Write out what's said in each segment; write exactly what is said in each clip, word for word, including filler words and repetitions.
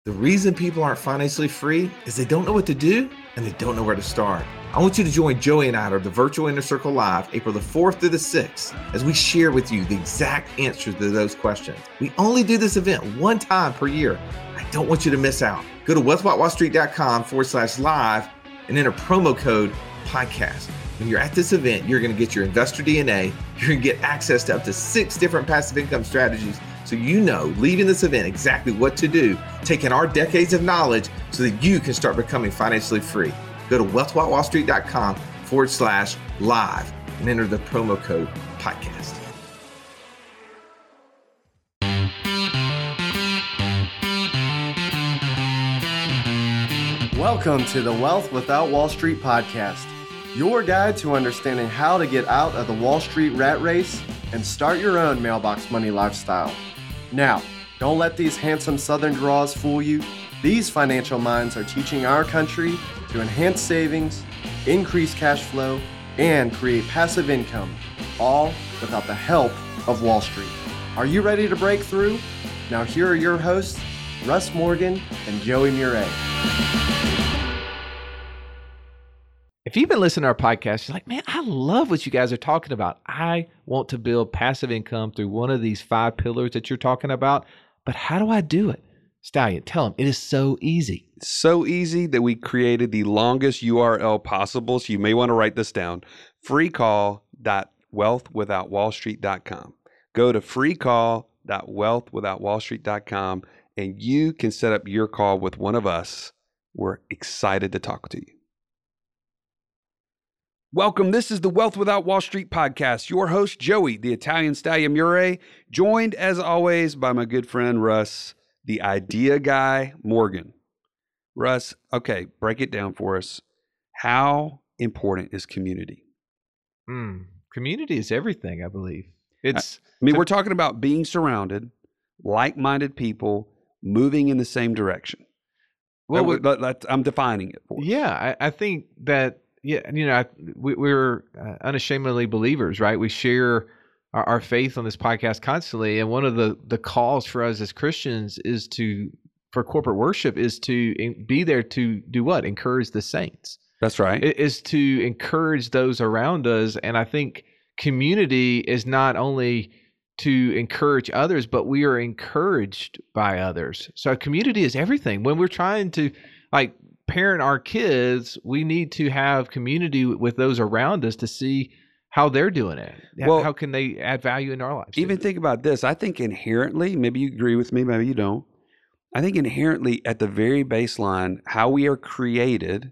The reason people aren't financially free is they don't know what to do and they don't know where to start. I want you to join Joey and I at the Virtual Inner Circle Live, April the fourth through the sixth, as we share with you the exact answers to those questions. We only do this event one time per year. I don't want you to miss out. Go to wealthwithoutwallstreet.com forward slash live and enter promo code podcast. When you're at this event, you're going to get your investor D N A. You're going to get access to up to six different passive income strategies. So you know, leaving this event, exactly what to do, taking our decades of knowledge so that you can start becoming financially free. Go to wealthwithoutwallstreet.com forward slash live and enter the promo code podcast. Welcome to the Wealth Without Wall Street podcast, your guide to understanding how to get out of the Wall Street rat race and start your own mailbox money lifestyle. Now, don't let these handsome Southern draws fool you. These financial minds are teaching our country to enhance savings, increase cash flow, and create passive income, all without the help of Wall Street. Are you ready to break through? Now here are your hosts, Russ Morgan and Joey Murray. If you've been listening to our podcast, you're like, man, I love what you guys are talking about. I want to build passive income through one of these five pillars that you're talking about, but how do I do it? Stallion, tell them it is so easy. So easy that we created the longest U R L possible. So you may want to write this down: free call dot wealth without wall street dot com. Go to free call dot wealth without wall street dot com and you can set up your call with one of us. We're excited to talk to you. Welcome. This is the Wealth Without Wall Street podcast. Your host, Joey, the Italian Stallion Murray, joined as always by my good friend, Russ, the idea guy, Morgan. Russ, okay, break it down for us. How important is community? Mm, community is everything, I believe. It's. I, I mean, we're talking about being surrounded, like-minded people, moving in the same direction. Well, we, let, let, I'm defining it for us. Yeah, I, I think that. Yeah, you know, I, we, we're uh, unashamedly believers, right? We share our, our faith on this podcast constantly, and one of the the calls for us as Christians is to, for corporate worship, is to in, be there to do what? Encourage the saints. That's right. It is to encourage those around us, and I think community is not only to encourage others, but we are encouraged by others. So community is everything. When we're trying to, like, parent our kids, we need to have community with those around us to see how they're doing it. Well, how can they add value in our lives? Even think about this. I think inherently, maybe you agree with me, maybe you don't. I think inherently at the very baseline, how we are created,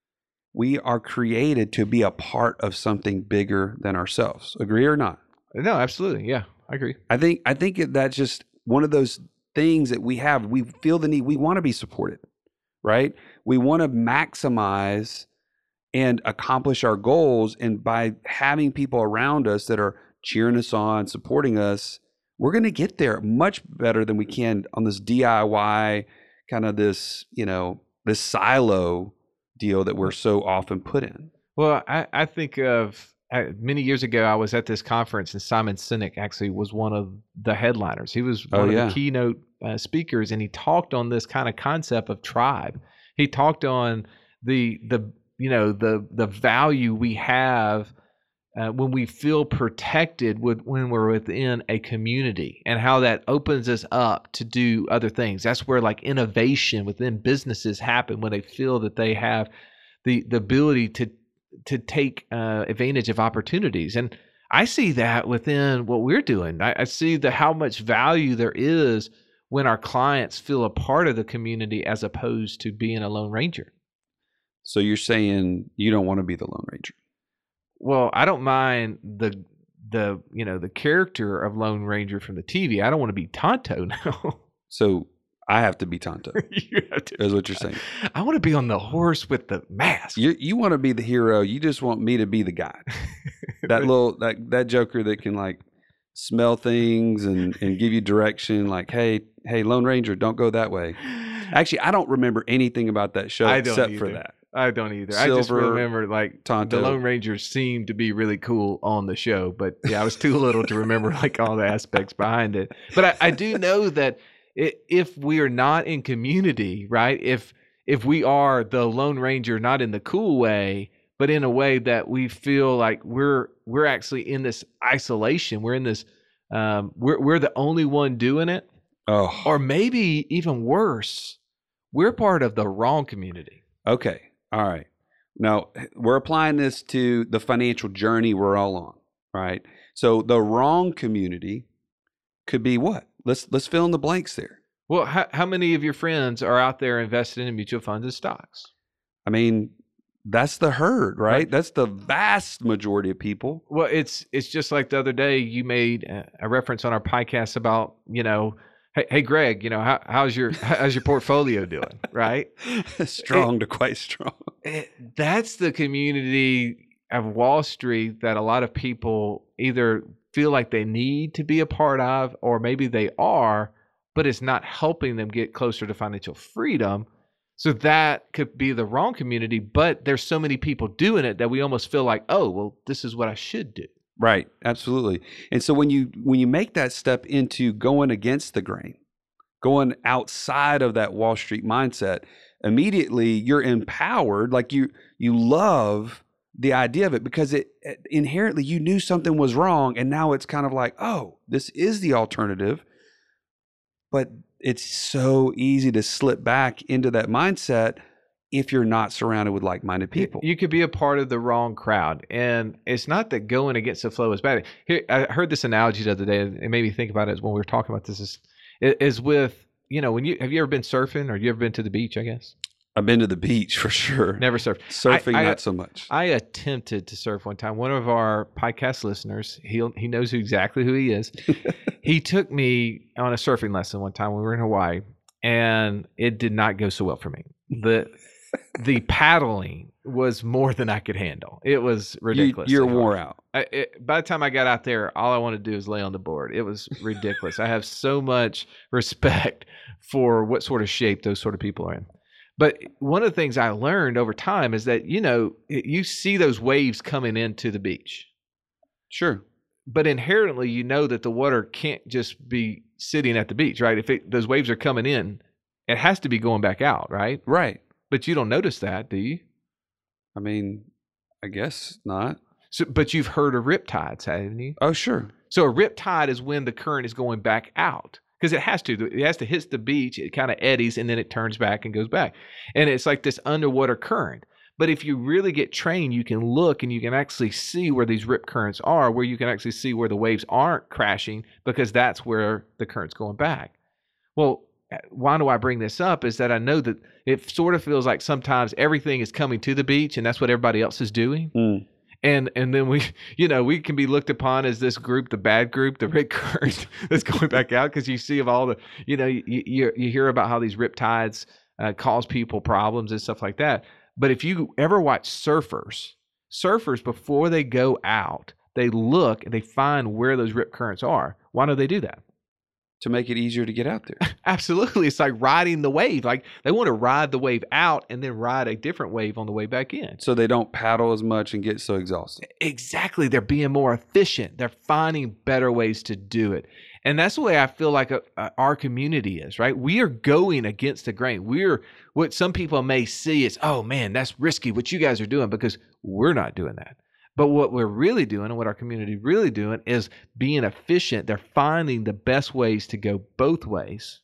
we are created to be a part of something bigger than ourselves. Agree or not? No, absolutely. Yeah, I agree. I think I think that's just one of those things that we have. We feel the need. We want to be supported, right? We want to maximize and accomplish our goals. And by having people around us that are cheering us on, supporting us, we're going to get there much better than we can on this D I Y kind of this, you know, this silo deal that we're so often put in. Well, I, I think of I, many years ago, I was at this conference and Simon Sinek actually was one of the headliners. He was one oh, of yeah. the keynote uh, speakers, and he talked on this kind of concept of tribe. He talked on the the you know the the value we have uh, when we feel protected with when we're within a community, and how that opens us up to do other things. That's where like innovation within businesses happen when they feel that they have the the ability to to take uh, advantage of opportunities. And I see that within what we're doing. I, I see the how much value there is when our clients feel a part of the community as opposed to being a Lone Ranger. So you're saying you don't want to be the Lone Ranger? Well, I don't mind the the you know the character of Lone Ranger from the T V. I don't want to be Tonto now. So I have to be Tonto. You have to is what you're saying. I want to be on the horse with the mask. You you want to be the hero. You just want me to be the guy. That little that that Joker that can like smell things and and give you direction. Like, hey hey Lone Ranger, don't go that way. Actually, I don't remember anything about that show I don't except either. for that. I don't either. Silver, I just remember like Tonto. The Lone Ranger seemed to be really cool on the show, but yeah, I was too little to remember like all the aspects behind it. But I, I do know that if we are not in community, right? If if we are the Lone Ranger, not in the cool way, but in a way that we feel like we're we're actually in this isolation, we're in this, um, we're we're the only one doing it, Oh, or maybe even worse, we're part of the wrong community. okay. All right. Now, we're applying this to the financial journey we're all on, right? So the wrong community could be what? Let's let's fill in the blanks there. Well, how, how many of your friends are out there invested in mutual funds and stocks? I mean, that's the herd, right? Right. That's the vast majority of people. Well, it's it's just like the other day you made a- a reference on our podcast about, you know, hey, hey Greg, you know, how, how's your how's your portfolio doing, right? Strong to quite strong. It, that's the community of Wall Street that a lot of people either feel like they need to be a part of, or maybe they are, but it's not helping them get closer to financial freedom. So that could be the wrong community, but there's so many people doing it that we almost feel like, oh, well, this is what I should do. Right, absolutely. And so when you when you make that step into going against the grain, going outside of that Wall Street mindset, immediately you're empowered, like you you love the idea of it because it inherently you knew something was wrong, and now it's kind of like, oh, this is the alternative. But it's so easy to slip back into that mindset if you're not surrounded with like-minded people. You could be a part of the wrong crowd. And it's not that going against the flow is bad. Here, I heard this analogy the other day. It made me think about it when we were talking about this. Is, is with, you know, when you, have you ever been surfing or you ever been to the beach, I guess? I've been to the beach for sure. Never surfed. Surfing, I, I, not so much. I attempted to surf one time. One of our podcast listeners, he he knows who, exactly who he is. He took me on a surfing lesson one time when we were in Hawaii, and it did not go so well for me. The the paddling was more than I could handle. It was ridiculous. You, you're wore out. I, it, by the time I got out there, all I wanted to do is lay on the board. It was ridiculous. I have so much respect for what sort of shape those sort of people are in. But one of the things I learned over time is that, you know, you see those waves coming into the beach. Sure. But inherently, you know that the water can't just be sitting at the beach, right? If it, those waves are coming in, it has to be going back out, right? Right. But you don't notice that, do you? I mean, I guess not. So, but you've heard of rip tides, haven't you? Oh, sure. So a rip tide is when the current is going back out. Because it has to. It has to hit the beach. It kind of eddies, and then it turns back and goes back. And it's like this underwater current. But if you really get trained, you can look and you can actually see where these rip currents are, where you can actually see where the waves aren't crashing, because that's where the current's going back. Well, why do I bring this up is that I know that it sort of feels like sometimes everything is coming to the beach, and that's what everybody else is doing. Mm. And and then we, you know, we can be looked upon as this group, the bad group, the rip current that's going back out, because you see of all the, you know, you you, you hear about how these rip tides uh, cause people problems and stuff like that. But if you ever watch surfers, surfers before they go out, they look and they find where those rip currents are. Why do they do that? To make it easier to get out there. Absolutely. It's like riding the wave. Like they want to ride the wave out and then ride a different wave on the way back in. So they don't paddle as much and get so exhausted. Exactly. They're being more efficient. They're finding better ways to do it. And that's the way I feel like a, a, our community is, right? We are going against the grain. We're what some people may see is, oh man, that's risky what you guys are doing, because we're not doing that. But what we're really doing and what our community really doing is being efficient. They're finding the best ways to go both ways.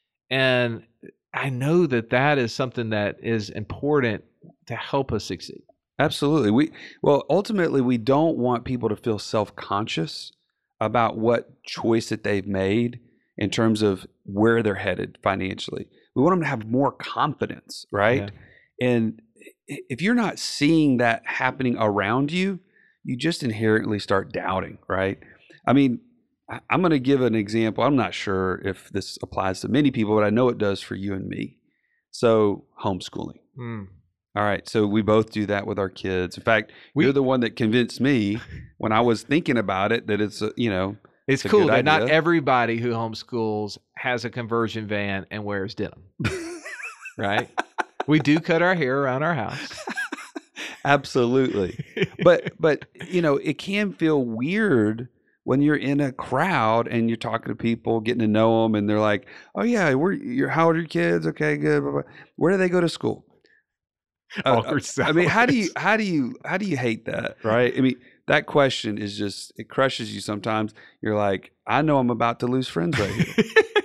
And I know that that is something that is important to help us succeed. Absolutely. We well, ultimately, we don't want people to feel self-conscious about what choice that they've made in terms of where they're headed financially. We want them to have more confidence, right? Yeah. And if you're not seeing that happening around you, you just inherently start doubting, right? I mean, I'm going to give an example. I'm not sure if this applies to many people, but I know it does for you and me. So homeschooling. Mm. All right. So we both do that with our kids. In fact, we, you're the one that convinced me when I was thinking about it that it's, a, you know, it's, it's cool that not everybody who homeschools has a conversion van and wears denim, right? We do cut our hair around our house. Absolutely. But, but, you know, it can feel weird when you're in a crowd and you're talking to people, getting to know them, and they're like, "Oh yeah, we're you're how old are your kids? Okay, good. Blah, blah. Where do they go to school?" Uh, Awkward I mean, how do you silence. how do you how do you hate that, right? I mean, that question is just it crushes you sometimes. You're like, I know I'm about to lose friends right here.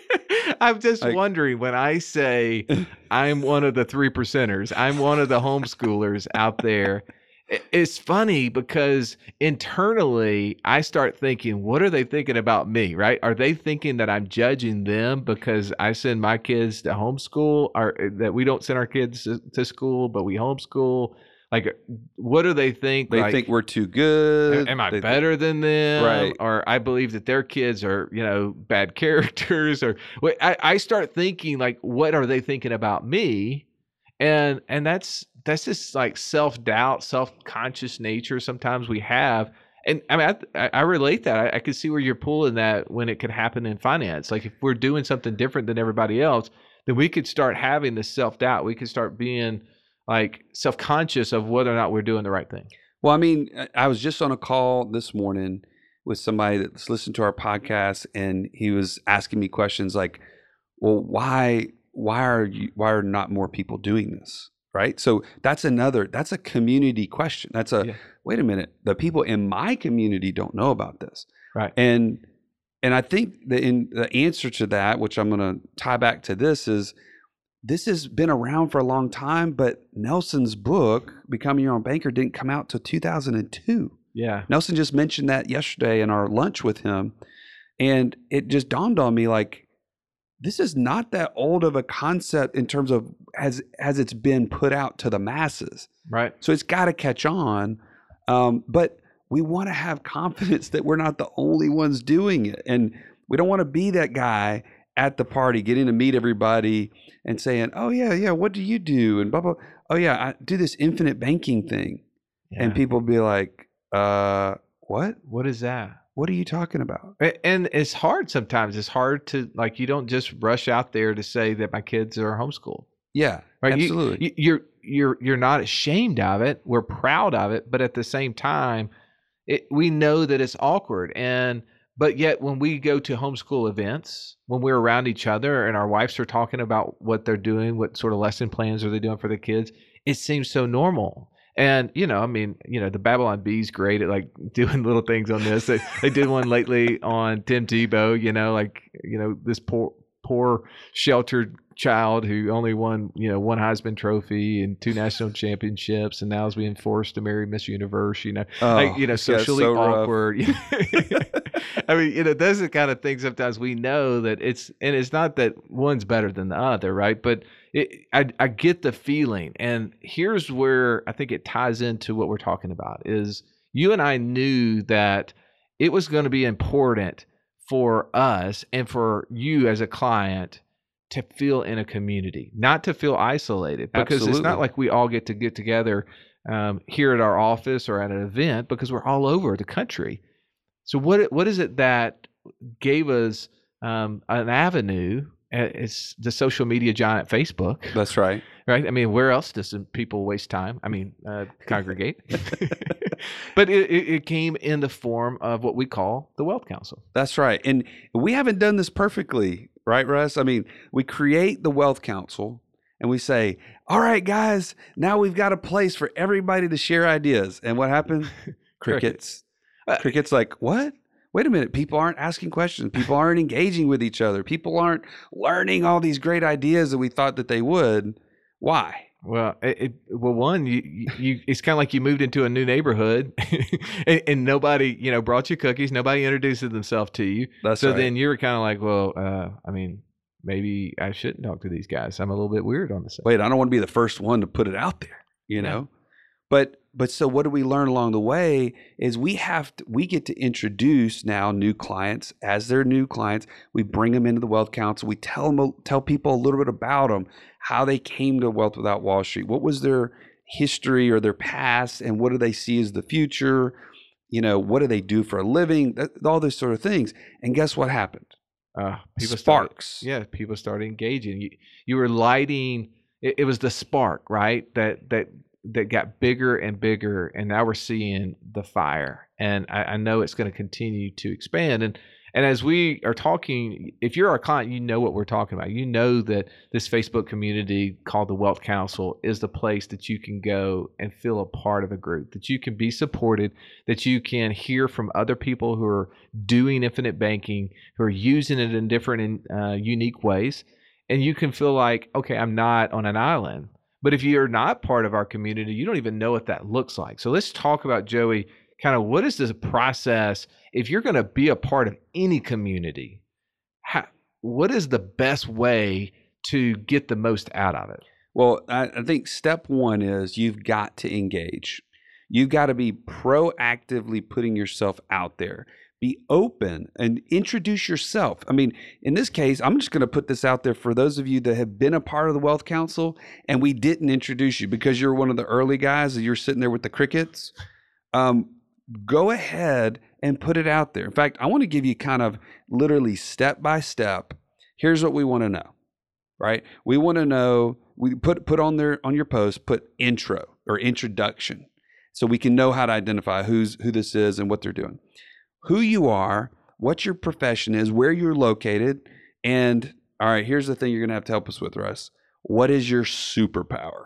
I'm just Like- wondering when I say I'm one of the three percenters, I'm one of the homeschoolers out there. i- It's funny because internally I start thinking, what are they thinking about me, right? Are they thinking that I'm judging them because I send my kids to homeschool, or that we don't send our kids to, to school, but we homeschool? Like, what do they think? They like, think we're too Am, good. am I They think- better than them? Right. Or I believe that their kids are, you know, bad characters. Or wait, I, I start thinking like, what are they thinking about me? And and that's that's just like self doubt, self conscious nature. Sometimes we have, and I mean, I, I relate that. I, I can see where you're pulling that when it could happen in finance. Like if we're doing something different than everybody else, then we could start having this self doubt. We could start being like self-conscious of whether or not we're doing the right thing. Well, I mean, I- I was just on a call this morning with somebody that's listened to our podcast, and he was asking me questions like, "Well, why, why are you, why are not more people doing this?" Right? So that's another, that's a community question. That's a Yeah. wait a minute, the people in my community don't know about this, Right. and and I think the in the answer to that, which I'm going to tie back to this, is this has been around for a long time, but Nelson's book, Becoming Your Own Banker, didn't come out till two thousand two. Yeah. Nelson just mentioned that yesterday in our lunch with him. And it just dawned on me like, this is not that old of a concept in terms of as, as it's been put out to the masses. Right. So it's got to catch on. Um, but we want to have confidence that we're not the only ones doing it. And we don't want to be that guy at the party getting to meet everybody and saying, "Oh yeah, yeah, what do you do?" and blah blah. "Oh yeah, I do this infinite banking thing." Yeah. And people be like, "Uh, what? What is that? What are you talking about?" A- And it's hard sometimes. It's hard to like, you don't just rush out there to say that my kids are homeschooled. Yeah, Right. You- absolutely. You, you're you're you're not ashamed of it. We're proud of it, but at the same time, it, we know that it's awkward. And but yet when we go to homeschool events, when we're around each other and our wives are talking about what they're doing, what sort of lesson plans are they doing for the kids, it seems so normal. And you know, I mean, you know, the Babylon Bee's great at like doing little things on this. They they did one lately on Tim Tebow. You know, like you know this poor poor sheltered child who only won you know one Heisman Trophy and two national championships, and now is being forced to marry Miss Universe. You know, Oh, like you know, yeah, socially so rough. awkward. I mean, you know, those are the kind of things sometimes we know that it's, and it's not that one's better than the other, right? But it, I, I get the feeling, and here's where I think it ties into what we're talking about is you and I knew that it was going to be important for us and for you as a client to feel in a community, not to feel isolated, because it's Absolutely. not like we all get to get together um, here at our office or at an event, because we're all over the country. So what what is it that gave us um, an avenue? Uh, It's the social media giant Facebook, That's right. right? I mean, where else does people waste time? I mean, uh, congregate. But it, it, it came in the form of what we call the Wealth Council. That's right. And we haven't done this perfectly, right, Russ? I mean, we create the Wealth Council and we say, "All right, guys, now we've got a place for everybody to share ideas." And what happens? Crickets. Uh, Crickets like, what? Wait a minute. People aren't asking questions. People aren't engaging with each other. People aren't learning all these great ideas that we thought that they would. Why? Well, it, it, well, one, you, you, you it's kind of like you moved into a new neighborhood, and, and nobody, you know, brought you cookies. Nobody introduced themselves to you. That's so right. then you were kind of like, well, uh, I mean, maybe I shouldn't talk to these guys. I'm a little bit weird on this. Wait, I don't want to be the first one to put it out there, you know? But but so what do we learn along the way is we have to, we get to introduce now new clients as their new clients. We bring them into the Wealth Council. We tell them tell people a little bit about them, how they came to Wealth Without Wall Street. What was their history or their past, and what do they see as the future? You know, what do they do for a living? That, all those sort of things. And guess what happened? Uh, people Sparks. Started, yeah, people started engaging. You you were lighting. It, it was the spark, right? That that that got bigger and bigger, and now we're seeing the fire. And I, I know it's going to continue to expand. And and as we are talking, if you're our client, you know what we're talking about. You know that this Facebook community called the Wealth Council is the place that you can go and feel a part of a group, that you can be supported, that you can hear from other people who are doing infinite banking, who are using it in different and uh, unique ways. And you can feel like, okay, I'm not on an island. But if you're not part of our community, you don't even know what that looks like. So let's talk about, Joey, kind of what is this process if you're going to be a part of any community? How, what is the best way to get the most out of it? Well, I, I think step one is you've got to engage. You've got to be proactively putting yourself out there. Be open and introduce yourself. I mean, in this case, I'm just going to put this out there for those of you that have been a part of the Wealth Council and we didn't introduce you because you're one of the early guys and you're sitting there with the crickets. Um, go ahead and put it out there. In fact, I want to give you kind of literally step by step. Here's what we want to know, right? We want to know, we put put on there on your post, put intro or introduction so we can know how to identify who's who this is and what they're doing. Who you are, what your profession is, where you're located, and all right, here's the thing you're going to have to help us with, Russ. What is your superpower?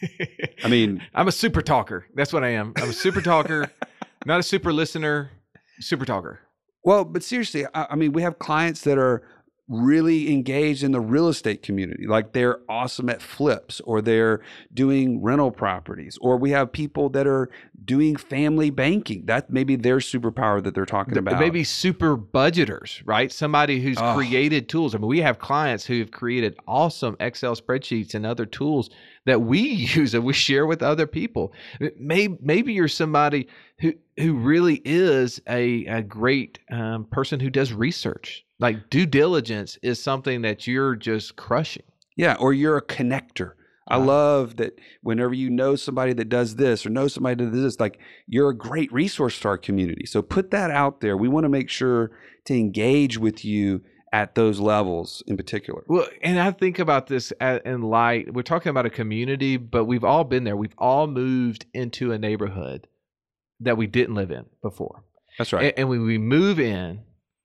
I mean, I'm a super talker. That's what I am. I'm a super talker, not a super listener, super talker. Well, but seriously, I, I mean, we have clients that are really engaged in the real estate community. Like they're awesome at flips or they're doing rental properties, or we have people that are doing family banking. That may be their superpower that they're talking about. Maybe super budgeters, right? Somebody who's oh. created tools. I mean, we have clients who have created awesome Excel spreadsheets and other tools that we use and we share with other people. Maybe, maybe you're somebody who, who really is a, a great um, person who does research. Like due diligence is something that you're just crushing. Yeah, or you're a connector. I love that whenever you know somebody that does this or know somebody that does this, like you're a great resource to our community. So put that out there. We want to make sure to engage with you at those levels in particular. Well, and I think about this in light, we're talking about a community, but we've all been there. We've all moved into a neighborhood that we didn't live in before. That's right. And, and when we move in,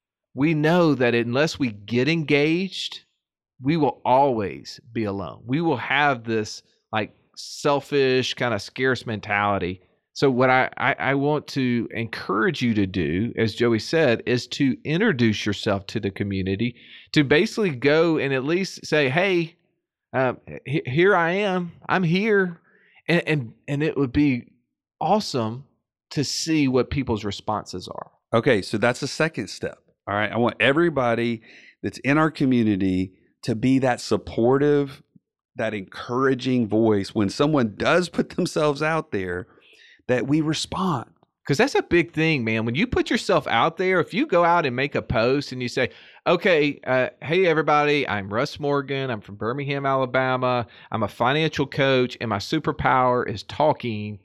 we know that unless we get engaged, we will always be alone. We will have this like selfish kind of scarce mentality. So what I, I, I want to encourage you to do, as Joey said, is to introduce yourself to the community, to basically go and at least say, hey, um, h- here I am, I'm here. And, and, and it would be awesome to see what people's responses are. Okay, so that's the second step. All right, I want everybody that's in our community to be that supportive, that encouraging voice when someone does put themselves out there, that we respond. Because that's a big thing, man. When you put yourself out there, if you go out and make a post and you say, okay, uh, hey, everybody, I'm Russ Morgan. I'm from Birmingham, Alabama. I'm a financial coach and my superpower is talking.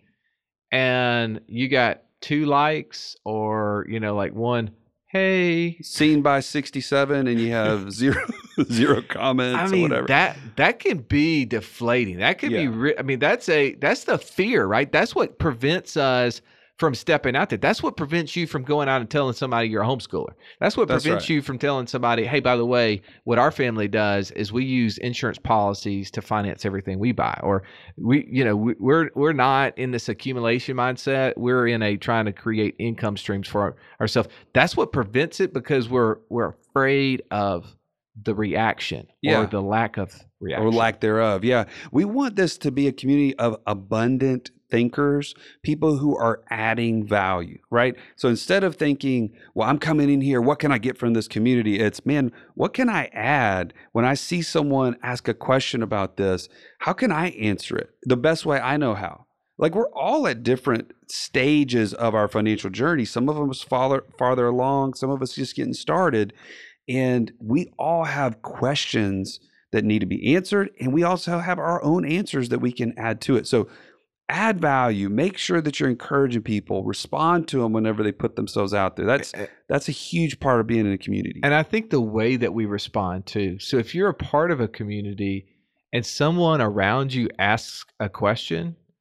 And you got two likes or, you know, like one, hey, seen by sixty-seven, and you have zero zero comments. I mean, or whatever. that that can be deflating. That could yeah. be. Re- I mean, that's a that's the fear, right? That's what prevents us from stepping out there. That's what prevents you from going out and telling somebody you're a homeschooler. That's what That's prevents right. you from telling somebody, hey, by the way, what our family does is we use insurance policies to finance everything we buy. Or we, you know, we, we're we're not in this accumulation mindset. We're in a trying to create income streams for our, ourselves. That's what prevents it because we're we're afraid of the reaction yeah. or the lack of reaction. Or lack thereof. Yeah. We want this to be a community of abundant thinkers, people who are adding value, right? So instead of thinking, well, I'm coming in here, what can I get from this community? It's, man, what can I add when I see someone ask a question about this? How can I answer it the best way I know how? Like we're all at different stages of our financial journey. Some of us farther, farther along, some of us just getting started. And we all have questions that need to be answered. And we also have our own answers that we can add to it. So add value, make sure that you're encouraging people, respond to them whenever they put themselves out there. That's that's a huge part of being in a community. And I think the way that we respond too. So if you're a part of a community and someone around you asks a question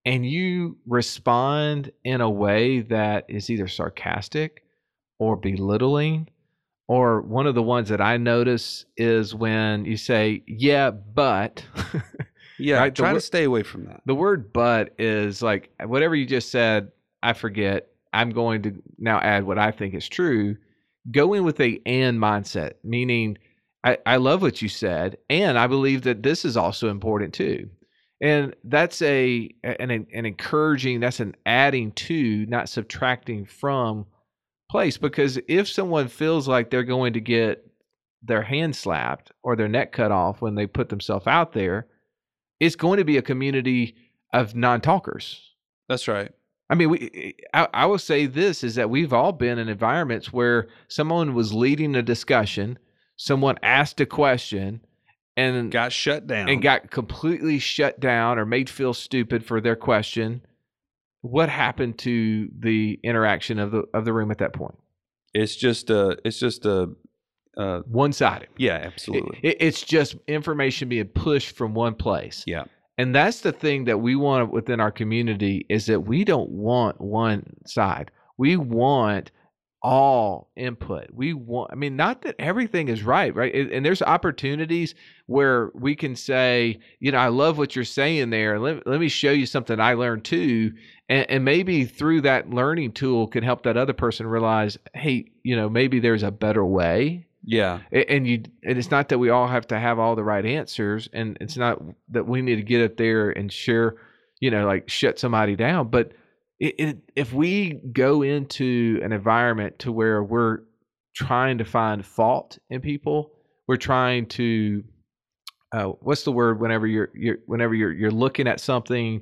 and you respond in a way that is either sarcastic or belittling, or one of the ones that I notice is when you say, yeah, but. Yeah, Right? The try wor- to stay away from that. The word but is like, whatever you just said, I forget. I'm going to now add what I think is true. Go in with a and mindset, meaning I, I love what you said, and I believe that this is also important too. And that's a an, an encouraging, that's an adding to, not subtracting from place. Because if someone feels like they're going to get their hand slapped or their neck cut off when they put themselves out there, it's going to be a community of non-talkers. That's right. I mean, we. I, I will say this is that we've all been in environments where someone was leading a discussion, someone asked a question, and Got shut down. and got completely shut down or made feel stupid for their question. What happened to the interaction of the of the room at that point? It's just a. It's just a. Uh, One-sided. yeah, It, absolutely. it, it's just information being pushed from one place. yeah. And that's the thing that we want within our community, is that we don't want one side. We want all input. We want, I mean, not that everything is right, right? And, and there's opportunities where we can say, you know, I love what you're saying there. Let, let me show you something I learned too. And, and maybe through that learning tool can help that other person realize, hey, you know, maybe there's a better way. Yeah. And you, and it's not that we all have to have all the right answers, and it's not that we need to get up there and share, you know, like shut somebody down. But it, it, if we go into an environment to where we're trying to find fault in people, we're trying to, uh, what's the word? Whenever you're, you're, whenever you're, you're looking at something,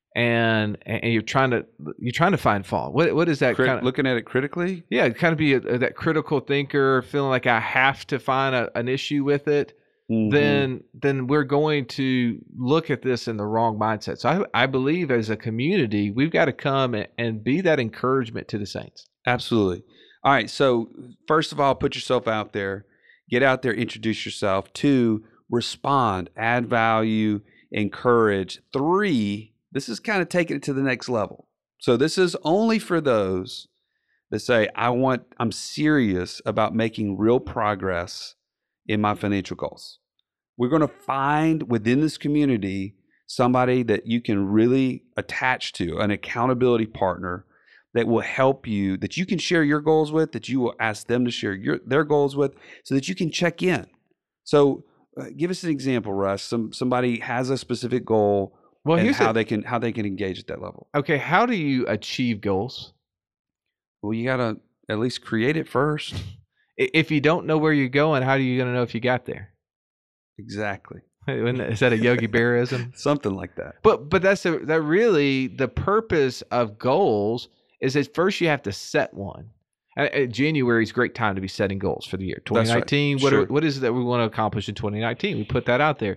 and and you're trying to, you're trying to find fault. What what is that Crit- kind of? looking at it critically? Yeah, kind of be a, a, that critical thinker, feeling like I have to find a, an issue with it. Mhm. Then then we're going to look at this in the wrong mindset. So I, I believe as a community, we've got to come and, and be that encouragement to the saints. Absolutely. All right. So first of all, put yourself out there. Get out there. Introduce yourself. Two, respond. Add value. Encourage. Three, this is kind of taking it to the next level. So this is only for those that say, I want, I'm serious about making real progress in my financial goals. We're going to find within this community somebody that you can really attach to, an accountability partner that will help you, that you can share your goals with, that you will ask them to share your their goals with, so that you can check in. So uh, give us an example, Russ. Some somebody has a specific goal. Well, And here's how the, they can how they can engage at that level. okay. How do you achieve goals? Well, you gotta at least create it first. I- If you don't know where you're going, how are you going to know if you got there? Exactly. Is that a Yogi Bearism? Something like that. But but that's a, that really the purpose of goals is that first you have to set one. Uh, uh, January is a great time to be setting goals for the year. That's right. twenty nineteen, what, Sure. are- what is it that we want to accomplish in twenty nineteen? We put that out there.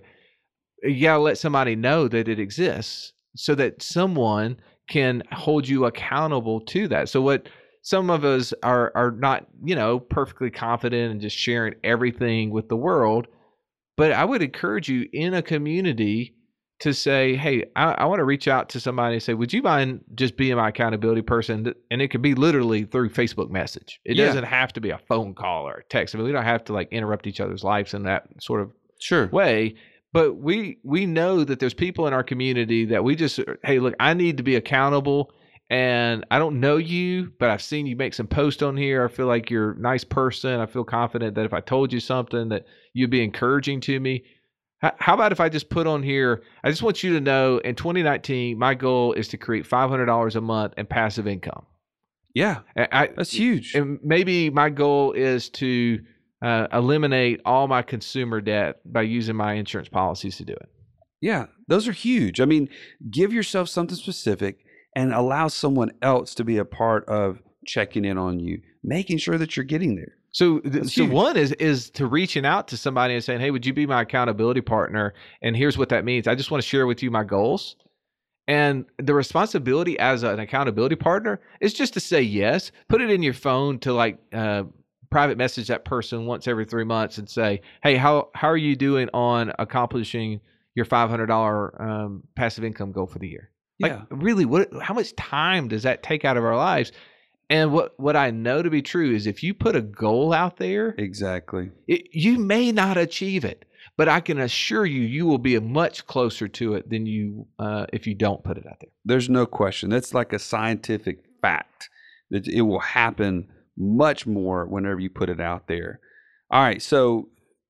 You got to let somebody know that it exists so that someone can hold you accountable to that. So what some of us are are not, you know, perfectly confident and just sharing everything with the world. But I would encourage you in a community to say, hey, I, I want to reach out to somebody and say, would you mind just being my accountability person? And it could be literally through Facebook message. It Yeah. doesn't have to be a phone call or a text. I mean, we don't have to like interrupt each other's lives in that sort of Sure. way. But we we know that there's people in our community that we just, hey, look, I need to be accountable. And I don't know you, but I've seen you make some posts on here. I feel like you're a nice person. I feel confident that if I told you something that you'd be encouraging to me. H- How about if I just put on here, I just want you to know in twenty nineteen, my goal is to create five hundred dollars a month in passive income. Yeah. And I, That's huge. and maybe my goal is to uh, eliminate all my consumer debt by using my insurance policies to do it. Yeah. Those are huge. I mean, give yourself something specific and allow someone else to be a part of checking in on you, making sure that you're getting there. So, th- That's so huge. one is is to reaching out to somebody and saying, "Hey, would you be my accountability partner?" And here's what that means. I just want to share with you my goals. And the responsibility as an accountability partner is just to say yes. Put it in your phone to like uh, private message that person once every three months and say, "Hey, how how are you doing on accomplishing your five hundred dollars um, passive income goal for the year?" Like, Yeah. really, what? How much time does that take out of our lives? And what, what I know to be true is if you put a goal out there, Exactly. it, you may not achieve it, but I can assure you, you will be much closer to it than you uh, if you don't put it out there. There's no question. That's like a scientific fact that it will happen much more whenever you put it out there. All right. So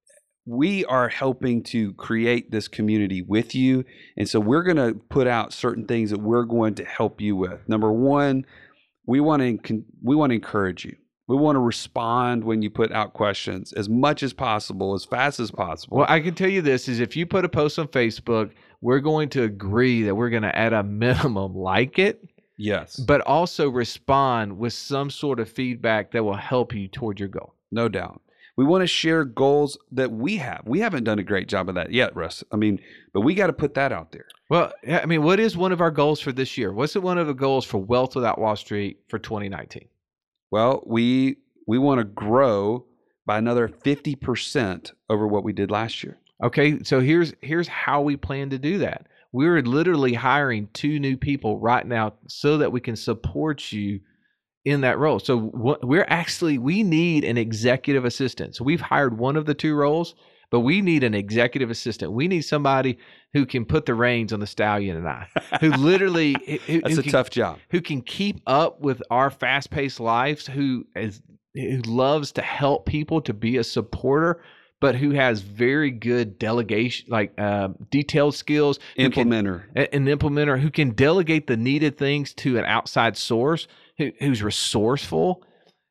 we are helping to create this community with you. And so we're going to put out certain things that we're going to help you with. Number one, we want to we want to encourage you. We want to respond when you put out questions as much as possible, as fast as possible. Well, I can tell you this is if you put a post on Facebook, we're going to agree that we're going to at a minimum like it. Yes. But also respond with some sort of feedback that will help you toward your goal. No doubt. We want to share goals that we have. We haven't done a great job of that yet, Russ. I mean, but we got to put that out there. Well, I mean, what is one of our goals for this year? What's one of the goals for Wealth Without Wall Street for twenty nineteen? Well, we we want to grow by another fifty percent over what we did last year. Okay, so here's here's how we plan to do that. We're literally hiring two new people right now so that we can support you in that role. So what we're actually, we need an executive assistant. So we've hired one of the two roles, but we need an executive assistant. We need somebody who can put the reins on the stallion and I, who literally, who, That's who a can, tough job. who can keep up with our fast-paced lives, who is, who loves to help people, to be a supporter, but who has very good delegation, like uh, detailed skills. Implementer. Can, an implementer who can delegate the needed things to an outside source, who, who's resourceful.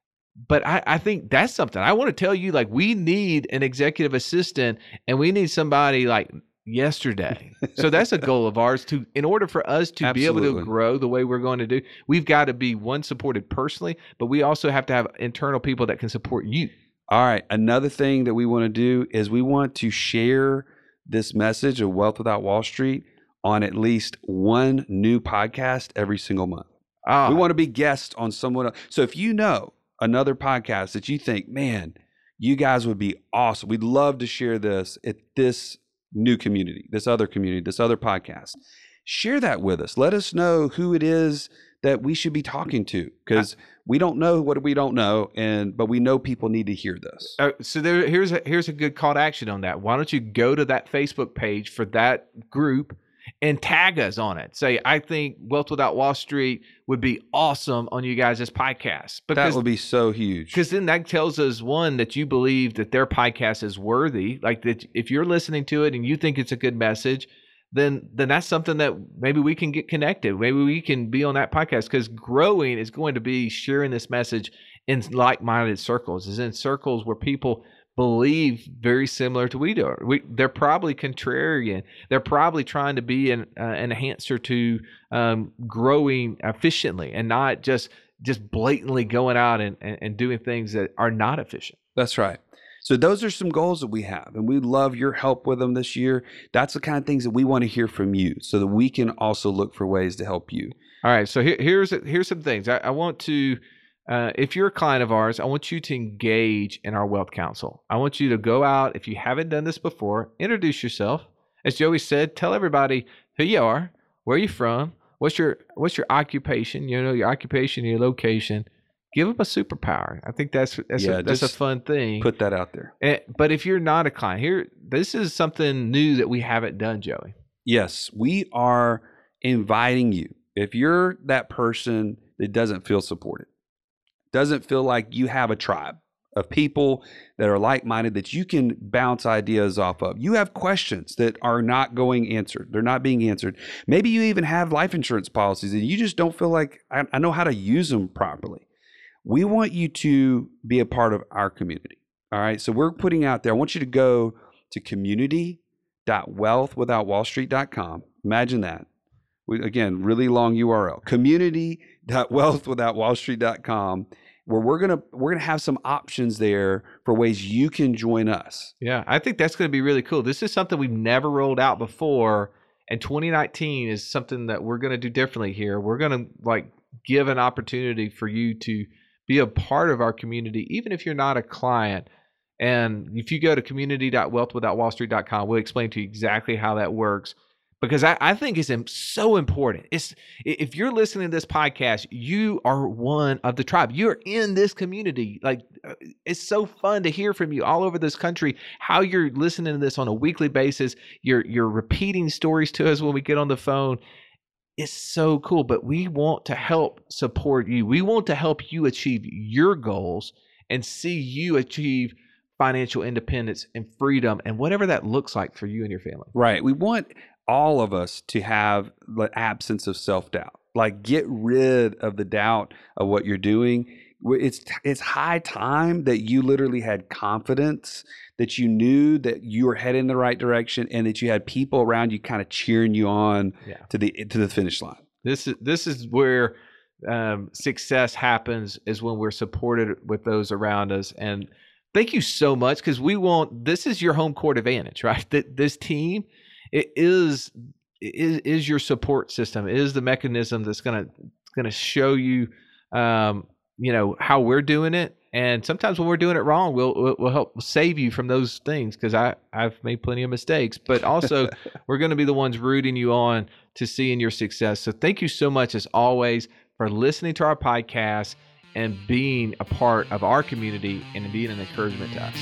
But I, I think that's something I want to tell you, like, we need an executive assistant and we need somebody like yesterday. So that's a goal of ours to, in order for us to Absolutely. be able to grow the way we're going to do, we've got to be one supported personally, but we also have to have internal people that can support you. All right. Another thing that we want to do is we want to share this message of Wealth Without Wall Street on at least one new podcast every single month. Ah, We want to be guests on someone else. So if you know another podcast that you think, man, you guys would be awesome, we'd love to share this at this new community, this other community, this other podcast, share that with us. Let us know who it is that we should be talking to, because we don't know what we don't know, and but we know people need to hear this. Uh, so there, here's a, here's a good call to action on that. Why don't you go to that Facebook page for that group and tag us on it? Say, I think Wealth Without Wall Street would be awesome on you guys' podcast. That would be so huge. Because then that tells us, one, that you believe that their podcast is worthy. Like, that if you're listening to it and you think it's a good message, then then that's something that maybe we can get connected. Maybe we can be on that podcast, because growing is going to be sharing this message in like-minded circles, is in circles where people believe very similar to we do. We, they're probably contrarian. They're probably trying to be an, uh, an enhancer to um, growing efficiently, and not just just blatantly going out and, and, and doing things that are not efficient. That's right. So those are some goals that we have, and we love your help with them this year. That's the kind of things that we want to hear from you, so that we can also look for ways to help you. All right. So here, here's here's some things. I, I want to, uh, if you're a client of ours, I want you to engage in our Wealth Council. I want you to go out. If you haven't done this before, introduce yourself. As Joey said, tell everybody who you are, where you're from, what's your what's your occupation. You know, your occupation, your location. Give them a superpower. I think that's that's Yeah, a, that's a just fun thing. Put that out there. And, but if you're not a client, here, this is something new that we haven't done, Joey. Yes, we are inviting you. If you're that person that doesn't feel supported, doesn't feel like you have a tribe of people that are like-minded that you can bounce ideas off of, you have questions that are not going answered, they're not being answered. Maybe you even have life insurance policies and you just don't feel like I, I know how to use them properly. We want you to be a part of our community. All right. So we're putting out there, I want you to go to community dot wealth without wall street dot com. Imagine that. We, again, really long U R L, community dot wealth without wall street dot com, where we're going to, we're going to have some options there for ways you can join us. Yeah. I think that's going to be really cool. This is something we've never rolled out before. And twenty nineteen is something that we're going to do differently here. We're going to like give an opportunity for you to be a part of our community, even if you're not a client. And if you go to community dot wealth without wall street dot com, we'll explain to you exactly how that works. because I, I think it's im- so important. It's if you're listening to this podcast, you are one of the tribe. You're in this community. Like, it's so fun to hear from you all over this country, how you're listening to this on a weekly basis. You're you're repeating stories to us when we get on the phone. It's so cool. But we want to help support you. We want to help you achieve your goals and see you achieve financial independence and freedom and whatever that looks like for you and your family. Right. We want all of us to have the absence of self-doubt. Like, get rid of the doubt of what you're doing. It's it's high time that you literally had confidence, that you knew that you were heading in the right direction, and that you had people around you kind of cheering you on yeah. to the to the finish line. This is this is where um, success happens, is when we're supported with those around us. And thank you so much, because we want, this is your home court advantage, right? That this team, it is is is your support system. It is the mechanism that's gonna gonna show you, um, you know, how we're doing it. And sometimes when we're doing it wrong, we'll we'll, we'll help save you from those things, because I I've made plenty of mistakes. But also, we're going to be the ones rooting you on to seeing your success. So thank you so much, as always, for listening to our podcast and being a part of our community and being an encouragement to us.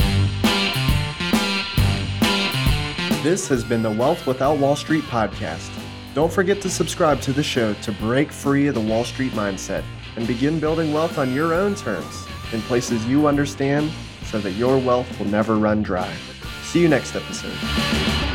This has been the Wealth Without Wall Street podcast. Don't forget to subscribe to the show to break free of the Wall Street mindset and begin building wealth on your own terms in places you understand, so that your wealth will never run dry. See you next episode.